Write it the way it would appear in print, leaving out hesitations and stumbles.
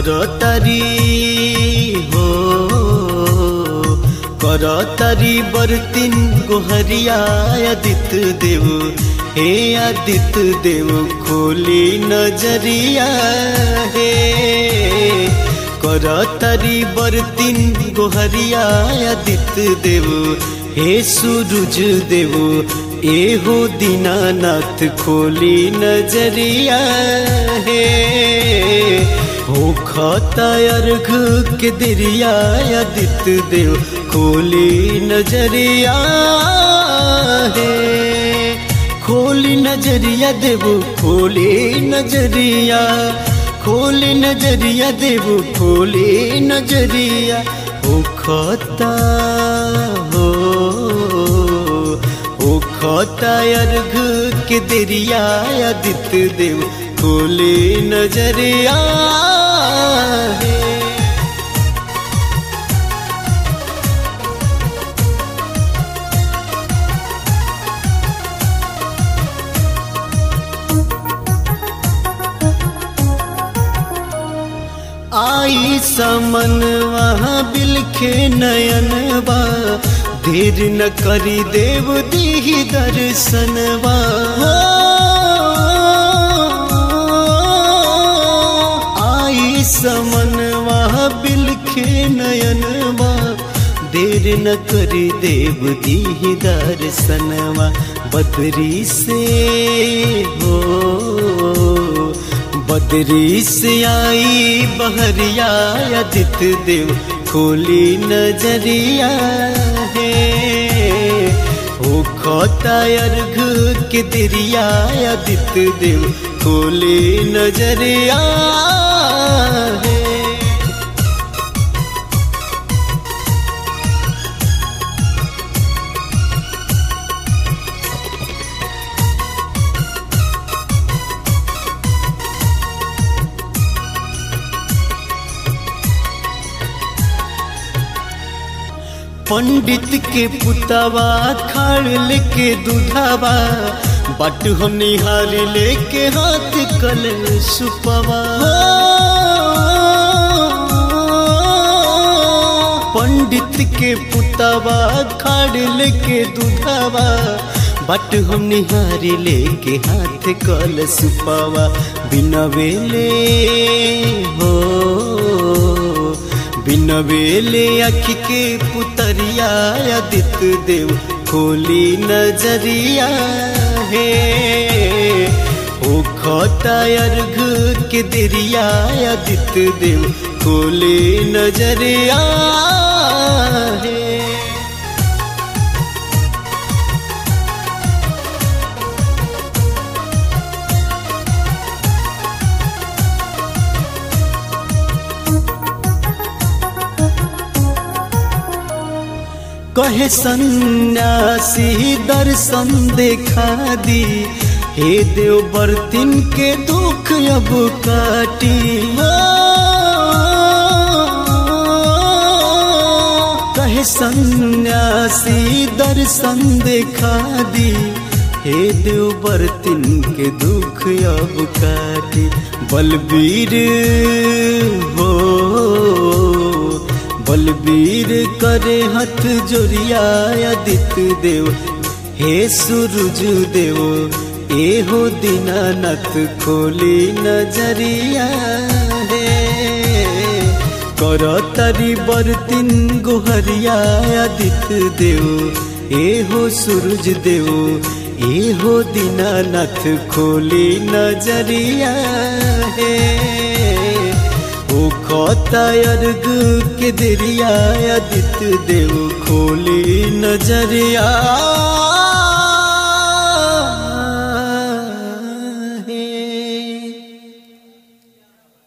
करतारी हो करतारी बरतिन गोहरिया आदित्य देव हे आदित्य देव खोली नजरिया हे करतारी बरतिन गोहरिया आदित्य देव हे सूरज देव एहो दीनानाथ खोली नजरिया हे हो खाता अर्घ के दरिया आदित्य देव खोली नजरिया है खोली नजरिया देव खोली नजरिया खोली नजरिया देव खोली नजरिया हो खाता हो खाता अर्घ के दरिया आदित्य देव खोली नजरिया है। आई समन वहाँ बिलखे नयनवा देर न करी देव दीही दर्शनवा आई समन वहाँ बिलखे नयनवा देर न करी देव दीही दर्शनवा बदरी से हो बदरी से आई बहरिया आदित्य देव खोली नजरिया है हो खाता अर्घ के दरिया आदित्य देव खोली नजरिया है। पंडित के पुतवा खाड़ लेके दूधावा बट हो निहारी लेके हाथ कल सुपवा पंडित के पुतवा खाड़ लेके दूधावा बट हो निहारी लेके हाथ कल सुपवा बिना वेले हो बिना वेले अख के पुतरिया आदित्य देव खोली नजरिया है ओ खाता अर्घ के दरिया आदित्य देव खोली नजरिया है। कहे सन्यासी दर्शन देखा दी हे देव बरतिन के दुख अब काटी कहे सन्यासी दर्शन देखा दी हे देव बरतिन के दुख अब काटी बलबीर हो बलबीर करे हाथ जोड़िया आदित्य देव हे सूरज देव एहो दीनानाथ खोली नजरिया है करतारी बरतिन गोहरिया आदित्य देव एहो सूरज देव एहो दीनानाथ खोली नजरिया है ओ खाता अर्घ के दरिया आदित्य देव खोली नजरिया।